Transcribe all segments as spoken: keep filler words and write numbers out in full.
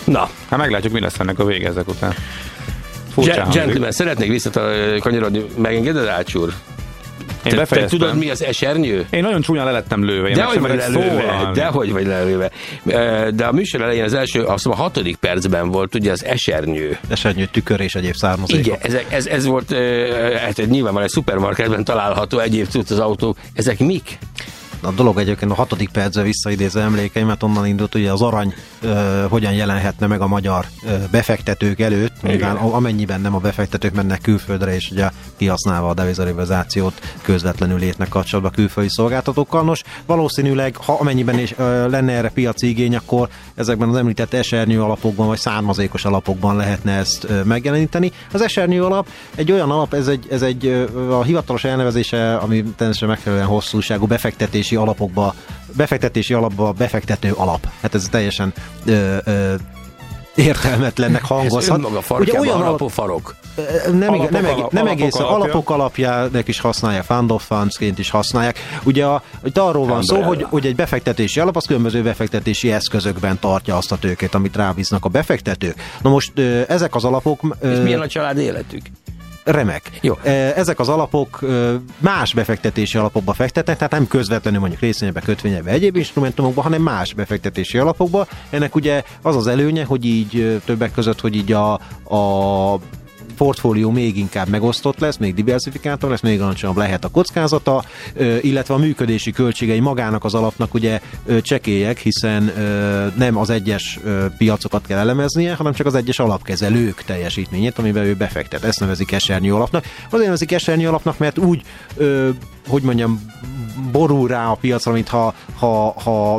Na. Hát meglátjuk, mi lesz ennek a vége ezek után. Gen- gentleman, szeretnék visszakanyarodni, megengeded, Ács úr? Én te, te tudod, mi az esernyő? Én nagyon csúnyán lelettem lőve. De hogy vagy lelőve, de hogy vagy lelőve. De a műsor elején az első, azt mondom, a hatodik percben volt ugye az esernyő. Esernyő, tükör és egyéb származékok. Igen, ez, ez, ez volt, hát nyilván van egy szupermarketben található egyéb cucc az autók. Ezek mik? A dolog egyébként a hatodik percben visszaidéző emlékeimet, onnan indult, ugye az arany ö, hogyan jelenhetne meg a magyar ö, befektetők előtt, nyilván, amennyiben nem a befektetők mennek külföldre, és ugye kihasználva a devizarizációt közvetlenül lépnek kapcsolatba külföldi szolgáltatókkal. Nos, valószínűleg, ha amennyiben is ö, lenne erre piaci igény, akkor ezekben az említett esernyő alapokban, vagy származékos alapokban lehetne ezt ö, megjeleníteni. Az esernyő alap egy olyan alap, ez egy, ez egy ö, a hivatalos elnevezése, ami természetesen megfelelően hosszúságú befektetési alapokba, befektetési alapba befektető alap. Hát ez teljesen ö, ö, értelmetlennek hangozhat. Ez önmaga farkjában olyan alapú alap, farok. Nem, alapok, nem, alap, nem alapok egész, alapja. alapok alapjának is használják, fund of fundsként is használják. Ugye a, itt arról van szó, hogy, hogy egy befektetési alap az különböző befektetési eszközökben tartja azt a tőkét, amit rábíznak a befektetők. Na most ö, ezek az alapok... Ö, És milyen a család életük? Remek. Jó. Ezek az alapok más befektetési alapokba fektetnek, tehát nem közvetlenül mondjuk részvényekbe, kötvényekbe, egyéb instrumentumokba, hanem más befektetési alapokba. Ennek ugye az az előnye, hogy így többek között, hogy így a, a portfólió még inkább megosztott lesz, még diversifikáltabb lesz, még alacsonyabb lehet a kockázata, illetve a működési költségei magának az alapnak ugye csekélyek, hiszen nem az egyes piacokat kell elemeznie, hanem csak az egyes alapkezelők teljesítményét, amiben ő befektet. Ezt nevezik esernyő alapnak. Azért nevezik esernyő alapnak, mert úgy, hogy mondjam, borul rá a piacra, mintha ha, ha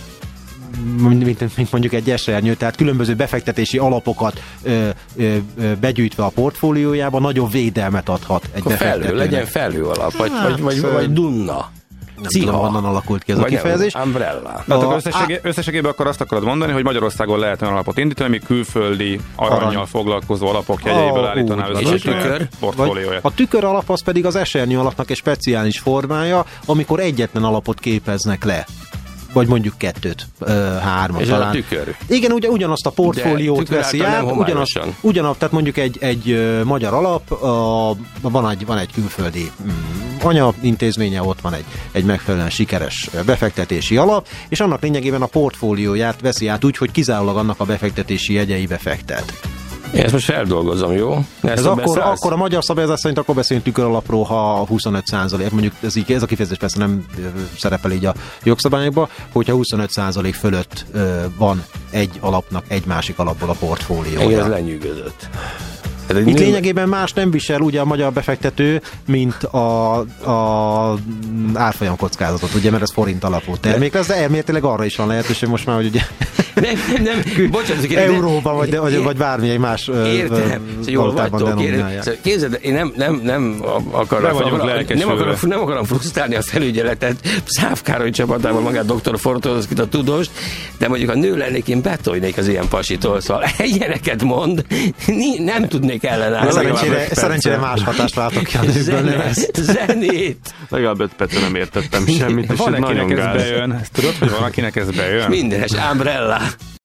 Mint, mint mondjuk egy esernyő, tehát különböző befektetési alapokat ö, ö, ö, begyűjtve a portfóliójába nagyobb védelmet adhat egy Akkor befektetőnek. felhő, legyen felhő alap, vagy, hát, vagy, vagy, vagy dunna. Nem Ciha. tudom, honnan alakult ki ez a kifejezés. Umbrella. Tehát a, összességé, összességében akkor azt akarod mondani, hogy Magyarországon lehet olyan alapot indítani, ami külföldi aranyjal Arany. foglalkozó alapok jegyeiből oh, állítaná össze a tükör portfólióját. A tükör alap az pedig az esernyő alapnak egy speciális formája, amikor egyetlen alapot képeznek le. Vagy mondjuk kettőt, hármat és talán. És a tükör. Igen, ugye ugyanazt a portfóliót veszi át, ugyanazt, ugyanazt, tehát mondjuk egy, egy uh, magyar alap, uh, van, egy, van egy külföldi um, anyaintézménye, ott van egy, egy megfelelően sikeres befektetési alap, és annak lényegében a portfólióját veszi át úgy, hogy kizárólag annak a befektetési jegyeibe fektet. Én ezt most feldolgozom, jó? Ez akkor, akkor a magyar szabályozás szerint akkor beszélünk tüköralapról, ha huszonöt százalék, mondjuk ez, így, ez a kifejezés persze nem szerepel így a jogszabályokban, hogyha huszonöt százalék fölött ö, van egy alapnak egy másik alapból a portfóliója. Igen, ez lenyűgözött. Itt nem... lényegében más nem visel ugye a magyar befektető, mint a, a árfolyam kockázatot, ugye, mert ez forint alapú termék lesz, de elméletileg arra is van lehetőség most már, hogy ugye nem, nem, bocsánat, euróban, vagy, vagy, vagy bármilyen más valutában denominálják. Képzeld, én nem, nem, nem akarom, nem, nem, akarom, nem akarom frusztrálni a felügyeletet, Száv Károly csapatával magát doktor Fortózkit, a tudóst, de mondjuk a nő lennék, én betolnék az ilyen pasitól, szóval ilyeneket mond, nem tudnék ellenállni. Szerencsére, szerencsére más hatást látok ki a nőkből. Zenét. Legalább öt percre nem értettem semmit, és van ez nagyon ez gáz. bejön. Ezt tudod, hogy van akinek ez bejön? Mindenes, Umbrella.